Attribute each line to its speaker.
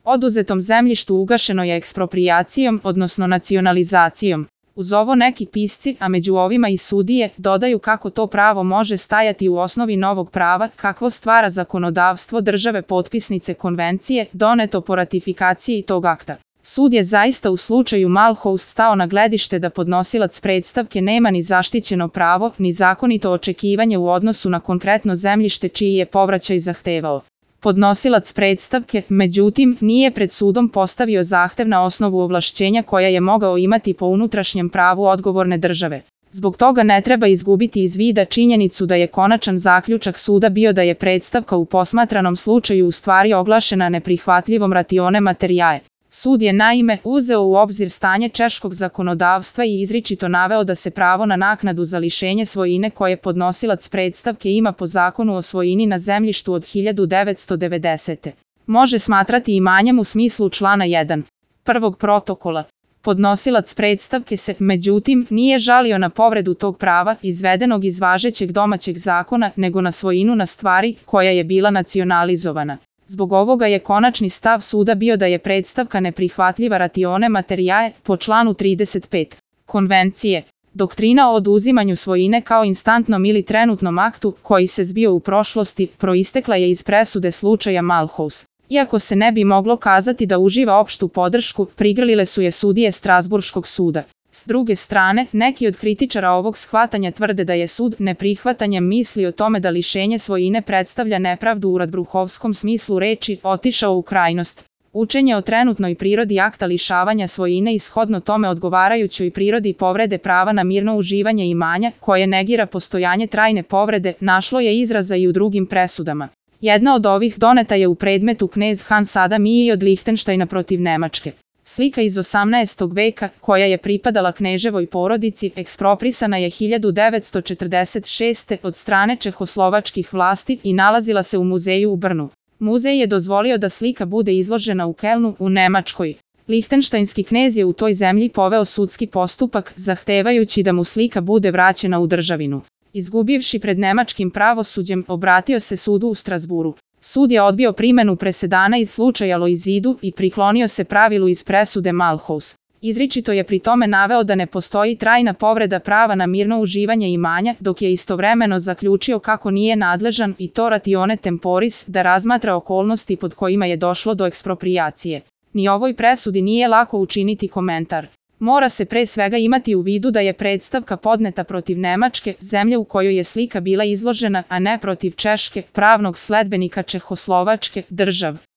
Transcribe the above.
Speaker 1: Oduzetom zemljištu ugašeno je eksproprijacijom, odnosno nacionalizacijom. Uz ovo neki pisci, a među ovima i sudije, dodaju kako to pravo može stajati u osnovi novog prava, kakvo stvara zakonodavstvo države potpisnice konvencije, doneto po ratifikaciji tog akta. Sud je zaista u slučaju Malhouse stao na gledište da podnosilac predstavke nema ni zaštićeno pravo, ni zakonito očekivanje u odnosu na konkretno zemljište čiji je povraćaj zahtevao. Podnosilac predstavke, međutim, nije pred sudom postavio zahtev na osnovu ovlašćenja koja je mogao imati po unutrašnjem pravu odgovorne države. Zbog toga ne treba izgubiti iz vida činjenicu da je konačan zaključak suda bio da je predstavka u posmatranom slučaju u stvari oglašena neprihvatljivom ratione materiae. Sud je naime uzeo u obzir stanje češkog zakonodavstva i izričito naveo da se pravo na naknadu za lišenje svojine koje podnosilac predstavke ima po zakonu o svojini na zemljištu od 1990. može smatrati imanjem u smislu člana 1. prvog protokola. Podnosilac predstavke se, međutim, nije žalio na povredu tog prava izvedenog iz važećeg domaćeg zakona, nego na svojinu na stvari koja je bila nacionalizovana. Zbog ovoga je konačni stav suda bio da je predstavka neprihvatljiva ratione materiae po članu 35. Konvencije. Doktrina o oduzimanju svojine kao instantnom ili trenutnom aktu koji se zbio u prošlosti proistekla je iz presude slučaja Malhouse. Iako se ne bi moglo kazati da uživa opštu podršku, prigrlile su je sudije Strasburškog suda. S druge strane, neki od kritičara ovog shvatanja tvrde da je sud neprihvatanjem misli o tome da lišenje svojine predstavlja nepravdu u radbruhovskom smislu reči otišao u krajnost. Učenje o trenutnoj prirodi akta lišavanja svojine i shodno tome odgovarajućoj prirodi povrede prava na mirno uživanje imanja, koje negira postojanje trajne povrede, našlo je izraza i u drugim presudama. Jedna od ovih doneta je u predmetu knez Hans Adam I od Lihtenštajna protiv Nemačke. Slika iz 18. veka, koja je pripadala kneževoj porodici, eksproprisana je 1946. od strane čehoslovačkih vlasti i nalazila se u muzeju u Brnu. Muzej je dozvolio da slika bude izložena u Kelnu, u Nemačkoj. Lihtenštajnski knez je u toj zemlji poveo sudski postupak, zahtevajući da mu slika bude vraćena u državinu. Izgubivši pred nemačkim pravosuđem, obratio se sudu u Strasburu. Sud je odbio primenu presedana iz slučaja Loizidu i priklonio se pravilu iz presude Malhouse. Izričito je pri tome naveo da ne postoji trajna povreda prava na mirno uživanje imanja, dok je istovremeno zaključio kako nije nadležan i to ratione temporis da razmatra okolnosti pod kojima je došlo do eksproprijacije. Ni ovoj presudi nije lako učiniti komentar. Mora se pre svega imati u vidu da je predstavka podneta protiv Nemačke, zemlje u kojoj je slika bila izložena, a ne protiv Češke, pravnog sledbenika Čehoslovačke, države.